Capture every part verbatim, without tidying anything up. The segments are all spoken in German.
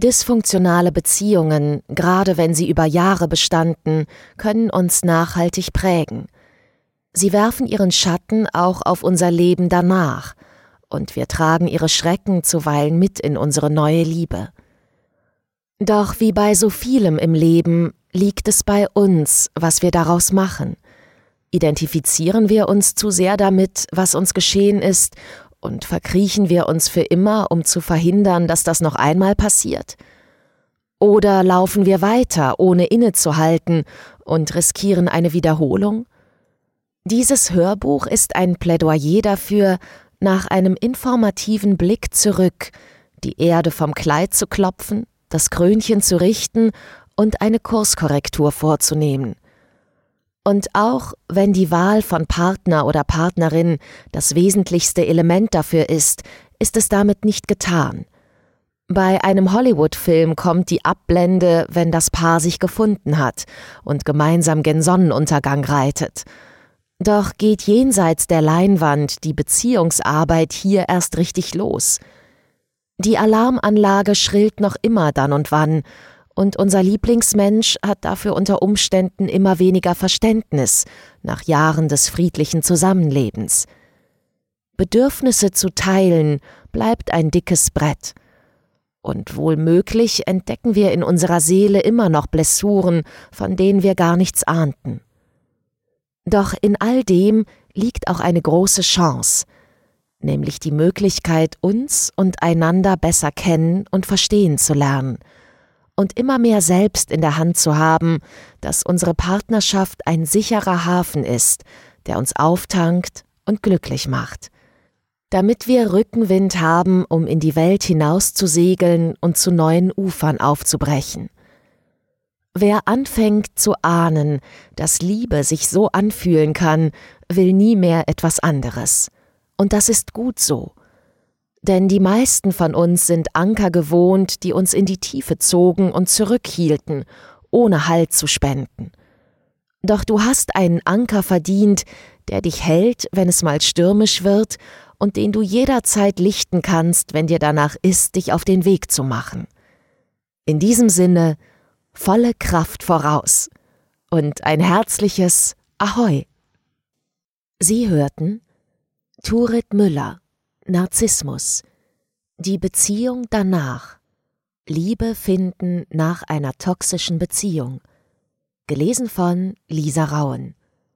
Dysfunktionale Beziehungen, gerade wenn sie über Jahre bestanden, können uns nachhaltig prägen. Sie werfen ihren Schatten auch auf unser Leben danach, und wir tragen ihre Schrecken zuweilen mit in unsere neue Liebe. Doch wie bei so vielem im Leben liegt es bei uns, was wir daraus machen. Identifizieren wir uns zu sehr damit, was uns geschehen ist, und verkriechen wir uns für immer, um zu verhindern, dass das noch einmal passiert? Oder laufen wir weiter, ohne innezuhalten, und riskieren eine Wiederholung? Dieses Hörbuch ist ein Plädoyer dafür, nach einem informativen Blick zurück, die Erde vom Kleid zu klopfen, das Krönchen zu richten und eine Kurskorrektur vorzunehmen. Und auch wenn die Wahl von Partner oder Partnerin das wesentlichste Element dafür ist, ist es damit nicht getan. Bei einem Hollywood-Film kommt die Abblende, wenn das Paar sich gefunden hat und gemeinsam gen Sonnenuntergang reitet. Doch geht jenseits der Leinwand die Beziehungsarbeit hier erst richtig los. Die Alarmanlage schrillt noch immer dann und wann, und unser Lieblingsmensch hat dafür unter Umständen immer weniger Verständnis nach Jahren des friedlichen Zusammenlebens. Bedürfnisse zu teilen bleibt ein dickes Brett. Und wohl möglich entdecken wir in unserer Seele immer noch Blessuren, von denen wir gar nichts ahnten. Doch in all dem liegt auch eine große Chance, nämlich die Möglichkeit, uns und einander besser kennen und verstehen zu lernen und immer mehr selbst in der Hand zu haben, dass unsere Partnerschaft ein sicherer Hafen ist, der uns auftankt und glücklich macht. Damit wir Rückenwind haben, um in die Welt hinaus zu segeln und zu neuen Ufern aufzubrechen. Wer anfängt zu ahnen, dass Liebe sich so anfühlen kann, will nie mehr etwas anderes. Und das ist gut so. Denn die meisten von uns sind Anker gewohnt, die uns in die Tiefe zogen und zurückhielten, ohne Halt zu spenden. Doch du hast einen Anker verdient, der dich hält, wenn es mal stürmisch wird, und den du jederzeit lichten kannst, wenn dir danach ist, dich auf den Weg zu machen. In diesem Sinne, volle Kraft voraus und ein herzliches Ahoi. Sie hörten Turit Müller, Narzissmus, die Beziehung danach, Liebe finden nach einer toxischen Beziehung, gelesen von Lisa Rauen.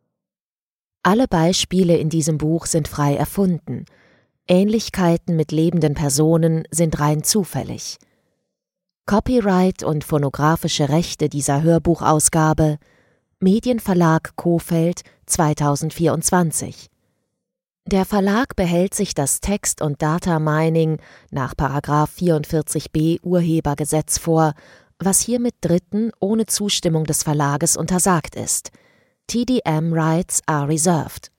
Alle Beispiele in diesem Buch sind frei erfunden, Ähnlichkeiten mit lebenden Personen sind rein zufällig. Copyright und phonografische Rechte dieser Hörbuchausgabe Medienverlag Kohfeldt zweitausendvierundzwanzig. Der Verlag behält sich das Text- und Data-Mining nach Paragraph vierundvierzig b Urhebergesetz vor, was hiermit Dritten ohne Zustimmung des Verlages untersagt ist. T D M Rights are reserved.